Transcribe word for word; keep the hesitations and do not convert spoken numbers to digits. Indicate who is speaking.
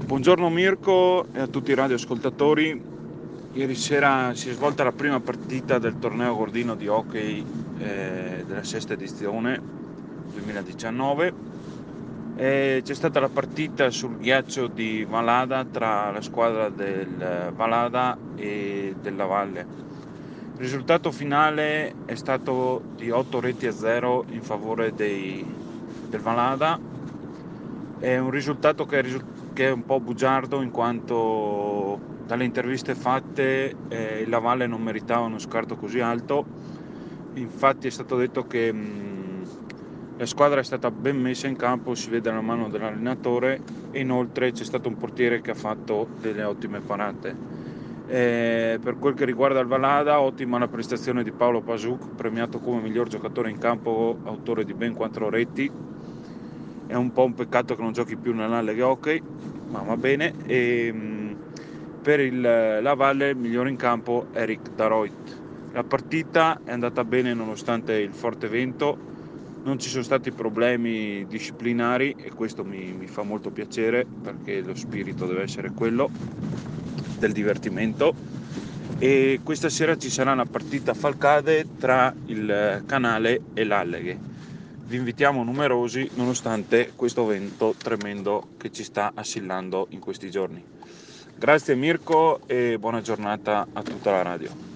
Speaker 1: Buongiorno Mirko e a tutti i radioascoltatori. Ieri sera si è svolta la prima partita del torneo Gordino di hockey eh, della sesta edizione duemiladiciannove. E c'è stata la partita sul ghiaccio di Valada tra la squadra del Valada e della Valle. Il risultato finale è stato di otto reti a zero in favore dei, del Valada. È un risultato che è, risu- che è un po' bugiardo, in quanto dalle interviste fatte eh, la Valle non meritava uno scarto così alto. Infatti è stato detto che mh, la squadra è stata ben messa in campo, si vede la mano dell'allenatore, e inoltre c'è stato un portiere che ha fatto delle ottime parate. Eh, per quel che riguarda il Valada, ottima la prestazione di Paolo Pasuk, premiato come miglior giocatore in campo, autore di ben quattro reti. È un po' un peccato che non giochi più nell'Alleghe Hockey, ma va bene. E mh, per il, la Valle il migliore in campo Eric Daroit. La partita è andata bene nonostante il forte vento, non ci sono stati problemi disciplinari e questo mi, mi fa molto piacere, perché lo spirito deve essere quello del divertimento. E questa sera ci sarà una partita a Falcade tra il Canale e l'Alleghe. Vi invitiamo numerosi nonostante questo vento tremendo che ci sta assillando in questi giorni. Grazie Mirko e buona giornata a tutta la radio.